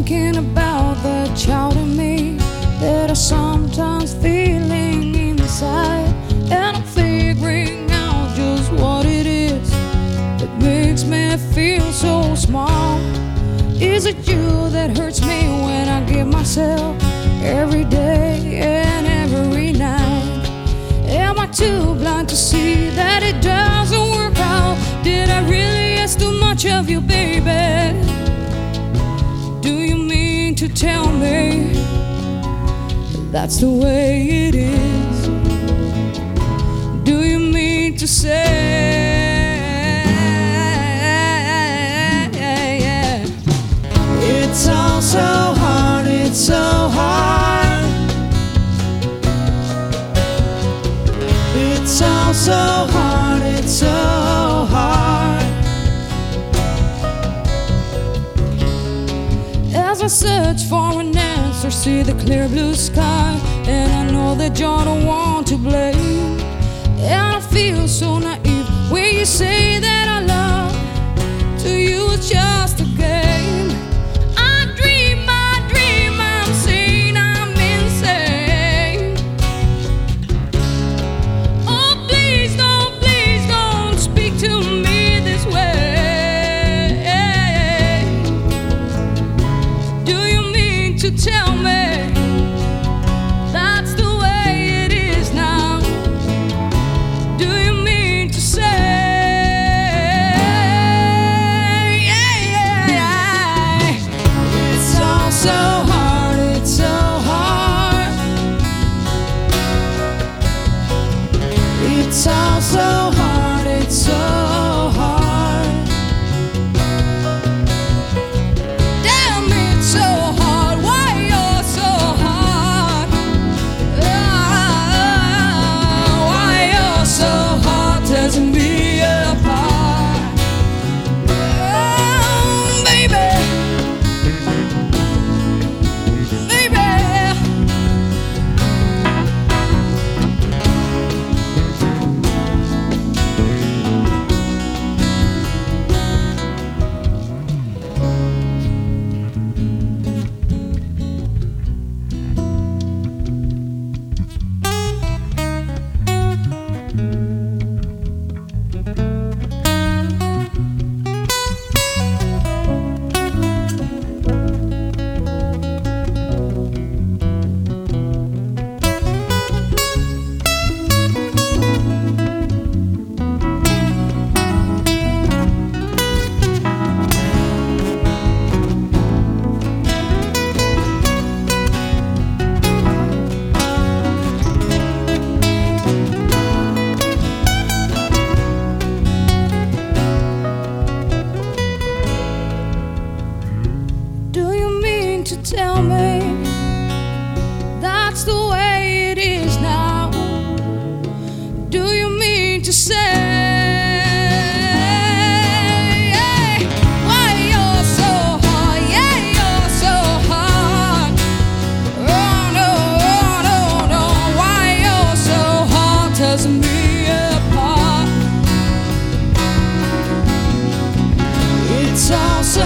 thinking about the child in me that I sometimes feeling inside, and I'm figuring out just what it is that makes me feel so small. Is it you that hurts me when I give myself every day and every night? Am I too blind to see that it doesn't work out? Did I really ask too much of you, baby? Do you mean to tell me that's the way it is? Do you mean to say it's all so hard, it's so hard, it's all so hard, it's so hard. As I search for an answer, see the clear blue sky, and I know that you're the one to blame. And I feel so naive when you say that I love, to you it's just a game. I dream, I'm saying I'm insane. Oh please don't speak to me this way. Do you mean to tell me that's the way it is now? Do you mean to say it's all so hard, it's so hard, it's all so hard, it's so hard. Damn, it's so hard, why you're so hard? Why you're so hard, tearing me apart. Oh, baby, baby. Do you mean to tell me that's the way it is now? Do you mean to say why you're so hard? Yeah, you're so hard. Oh no, why you're so hard, tearing me apart. It's all so